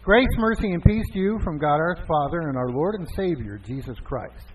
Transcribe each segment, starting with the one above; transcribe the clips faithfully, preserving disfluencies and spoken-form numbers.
Grace, mercy, and peace to you from God our Father and our Lord and Savior, Jesus Christ.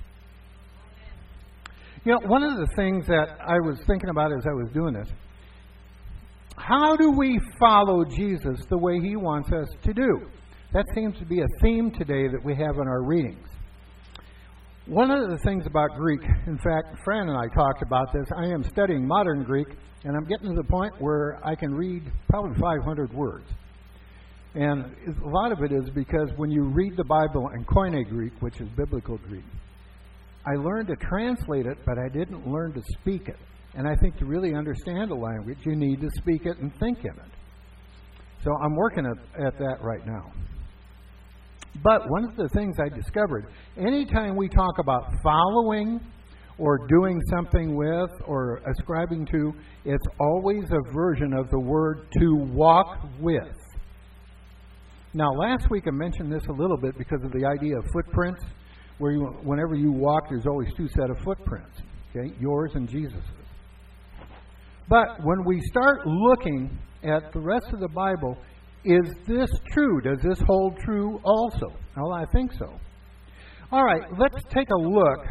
You know, one of the things that I was thinking about as I was doing this, how do we follow Jesus the way He wants us to do? That seems to be a theme today that we have in our readings. One of the things about Greek, in fact, Fran and I talked about this. I am studying modern Greek, and I'm getting to the point where I can read probably five hundred words. And a lot of it is because when you read the Bible in Koine Greek, which is biblical Greek, I learned to translate it, but I didn't learn to speak it. And I think to really understand a language, you need to speak it and think in it. So I'm working at, at that right now. But one of the things I discovered, anytime we talk about following or doing something with or ascribing to, it's always a version of the word to walk with. Now, last week I mentioned this a little bit because of the idea of footprints, where you, whenever you walk, there's always two set of footprints, okay, yours and Jesus's. But when we start looking at the rest of the Bible, is this true? Does this hold true also? Well, I think so. All right, let's take a look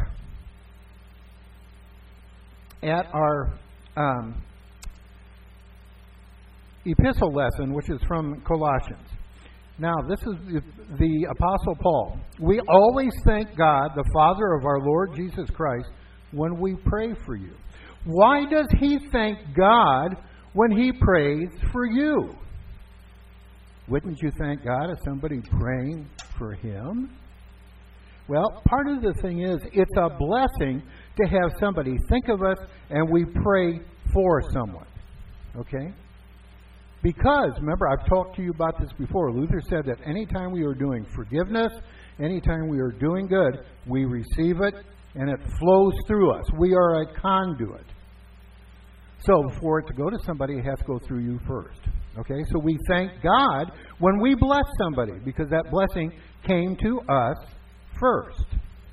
at our um, epistle lesson, which is from Colossians. Now, this is the, the Apostle Paul. We always thank God, the Father of our Lord Jesus Christ, when we pray for you. Why does he thank God when he prays for you? Wouldn't you thank God if somebody praying for him? Well, part of the thing is, it's a blessing to have somebody think of us and we pray for someone. Okay? Because, remember, I've talked to you about this before. Luther said that anytime we are doing forgiveness, anytime we are doing good, we receive it and it flows through us. We are a conduit. So for it to go to somebody, it has to go through you first. Okay? So we thank God when we bless somebody because that blessing came to us first.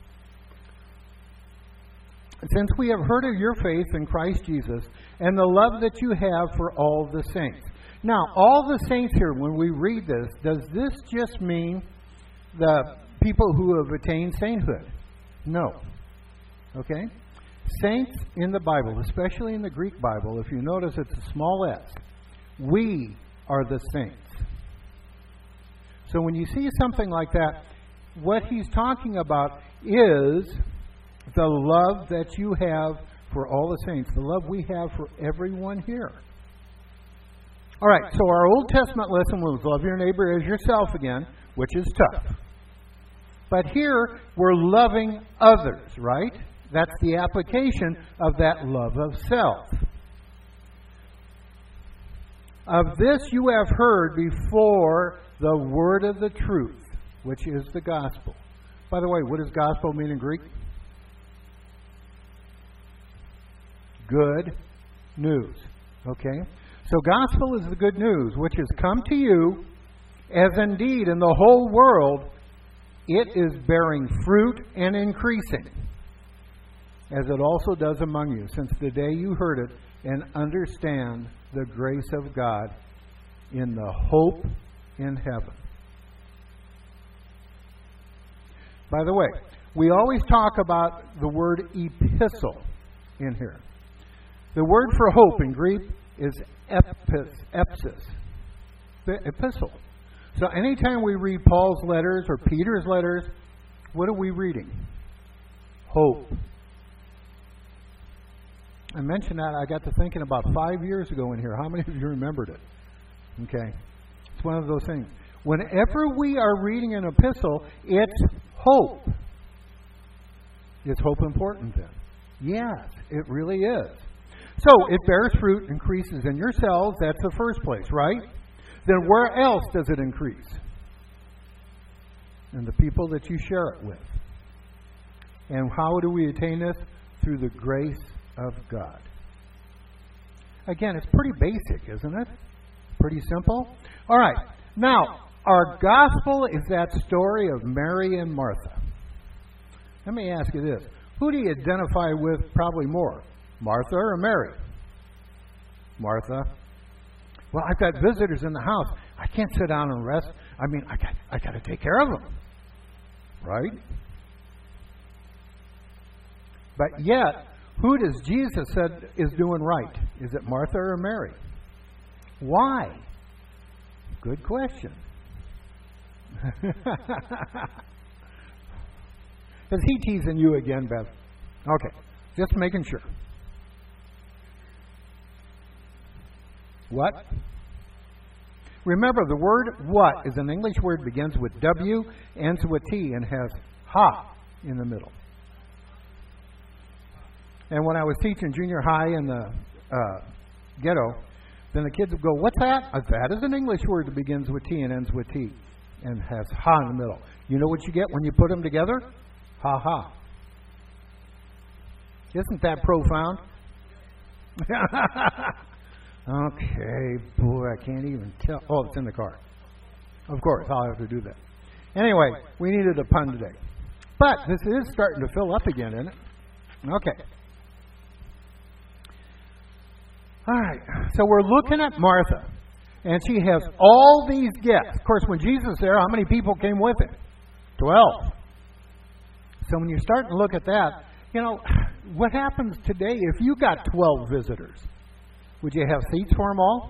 Since we have heard of your faith in Christ Jesus and the love that you have for all the saints. Now, all the saints here, when we read this, does this just mean the people who have attained sainthood? No. Okay? Saints in the Bible, especially in the Greek Bible, if you notice it's a small s. We are the saints. So when you see something like that, what he's talking about is the love that you have for all the saints, the love we have for everyone here. All right, so our Old Testament lesson was love your neighbor as yourself again, which is tough. But here, we're loving others, right? That's the application of that love of self. Of this you have heard before the word of the truth, which is the gospel. By the way, what does gospel mean in Greek? Good news. Okay? So gospel is the good news, which has come to you, as indeed in the whole world it is bearing fruit and increasing, as it also does among you, since the day you heard it and understand the grace of God in the hope in heaven. By the way, we always talk about the word epistle in here. The word for hope in Greek is epis, epsis, the epistle. So anytime we read Paul's letters or Peter's letters, what are we reading? Hope. I mentioned that, I got to thinking about five years ago in here. How many of you remembered it? Okay. It's one of those things. Whenever we are reading an epistle, it's hope. Is hope important then? Yes, it really is. So, it bears fruit, increases in yourselves. That's the first place, right? Then where else does it increase? In the people that you share it with. And how do we attain this? Through the grace of God. Again, it's pretty basic, isn't it? Pretty simple. All right. Now, our gospel is that story of Mary and Martha. Let me ask you this. Who do you identify with probably more? Martha or Mary? Martha. Well, I've got visitors in the house. I can't sit down and rest. I mean, I got, I got to take care of them. Right? But yet, who does Jesus said is doing right? Is it Martha or Mary? Why? Good question. Is he teasing you again, Beth? Okay, just making sure. What? Remember, the word what is an English word, begins with W, ends with T, and has ha in the middle. And when I was teaching junior high in the uh, ghetto, then the kids would go, what's that? Uh, that is an English word that begins with T and ends with T and has ha in the middle. You know what you get when you put them together? Ha ha. Isn't that profound? Okay, boy, I can't even tell. Oh, it's in the car. Of course, I'll have to do that. Anyway, we needed a pun today. But this is starting to fill up again, isn't it? Okay. All right, so we're looking at Martha, and she has all these guests. Of course, when Jesus was there, how many people came with him? Twelve. So when you're starting to look at that, you know, what happens today if you got twelve visitors? Would you have seats for them all?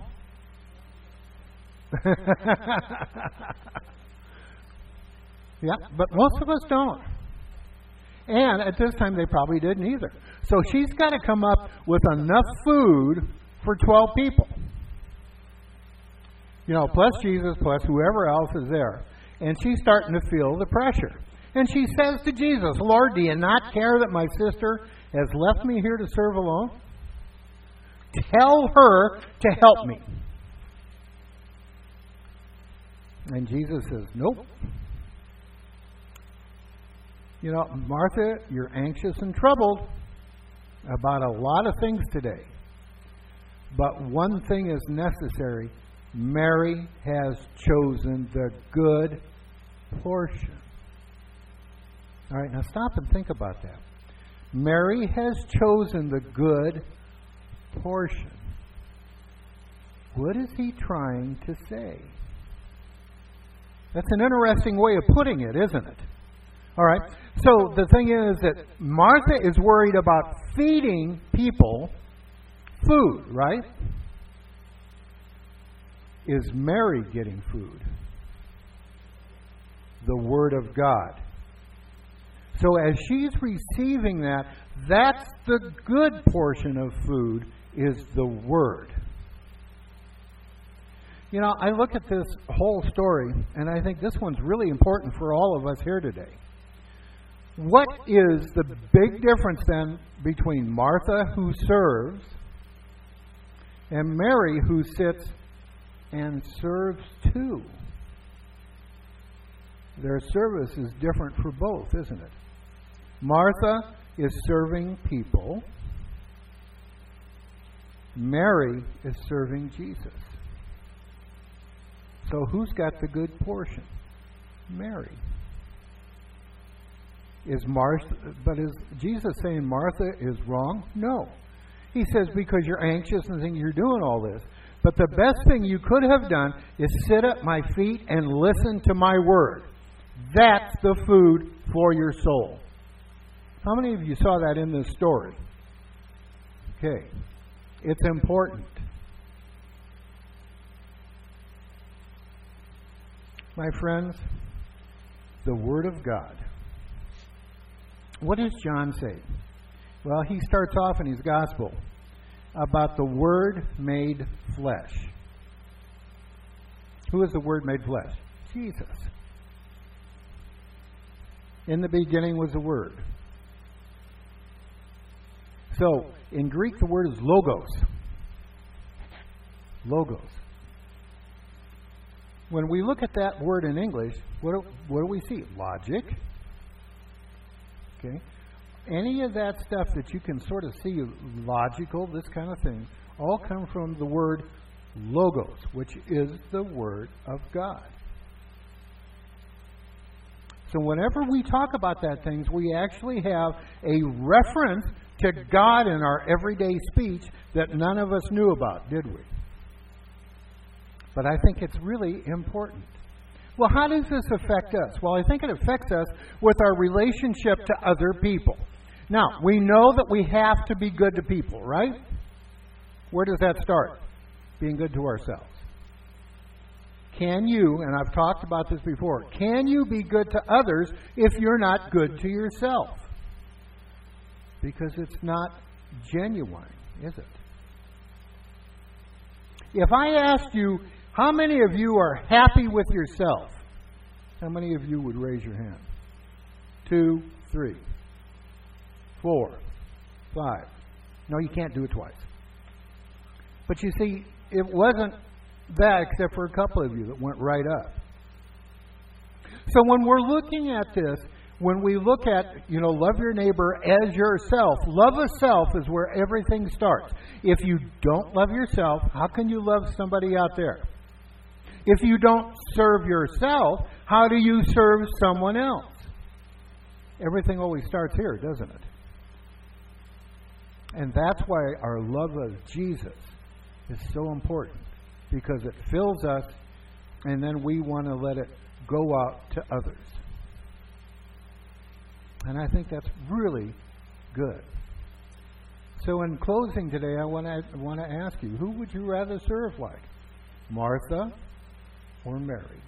Yeah, but most of us don't. And at this time, they probably didn't either. So she's got to come up with enough food for twelve people. You know, plus Jesus, plus whoever else is there. And she's starting to feel the pressure. And she says to Jesus, Lord, do you not care that my sister has left me here to serve alone? Tell her to help me. And Jesus says, nope. You know, Martha, you're anxious and troubled about a lot of things today. But one thing is necessary. Mary has chosen the good portion. All right, now stop and think about that. Mary has chosen the good portion. What is he trying to say? That's an interesting way of putting it, isn't it? All right. So the thing is that Martha is worried about feeding people food, right? Is Mary getting food? The Word of God. So as she's receiving that, that's the good portion of food, is the Word. You know, I look at this whole story, and I think this one's really important for all of us here today. What is the big difference then between Martha, who serves, and Mary, who sits and serves too? Their service is different for both, isn't it? Martha is serving people. Mary is serving Jesus. So who's got the good portion? Mary. Is Martha, but is Jesus saying Martha is wrong? No. He says because you're anxious and think you're doing all this. But the best thing you could have done is sit at my feet and listen to my word. That's the food for your soul. How many of you saw that in this story? Okay. It's important. My friends, the Word of God. What does John say? Well, he starts off in his gospel about the Word made flesh. Who is the Word made flesh? Jesus. In the beginning was the Word. So, in Greek, the word is logos. Logos. When we look at that word in English, what do, what do we see? Logic. Okay. Any of that stuff that you can sort of see logical, this kind of thing, all come from the word logos, which is the Word of God. So whenever we talk about that things, we actually have a reference to God in our everyday speech that none of us knew about, did we? but I think it's really important. Well, how does this affect us? Well, I think it affects us with our relationship to other people. Now, we know that we have to be good to people, right? Where does that start? Being good to ourselves. Can you, and I've talked about this before, can you be good to others if you're not good to yourself? Because it's not genuine, is it? If I asked you, how many of you are happy with yourself? How many of you would raise your hand? Two, three, four, five. No, you can't do it twice. But you see, it wasn't that except for a couple of you that went right up. So when we're looking at this, when we look at, you know, love your neighbor as yourself, love of self is where everything starts. If you don't love yourself, how can you love somebody out there? If you don't serve yourself, how do you serve someone else? Everything always starts here, doesn't it? And that's why our love of Jesus is so important, because it fills us, and then we want to let it go out to others. And I think that's really good. So in closing today, I want to want to ask you, who would you rather serve like? Martha or Mary?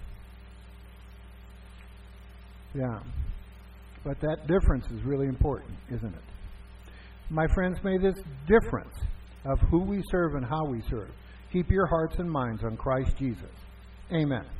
Yeah. But that difference is really important, isn't it? My friends, may this difference of who we serve and how we serve keep your hearts and minds on Christ Jesus. Amen.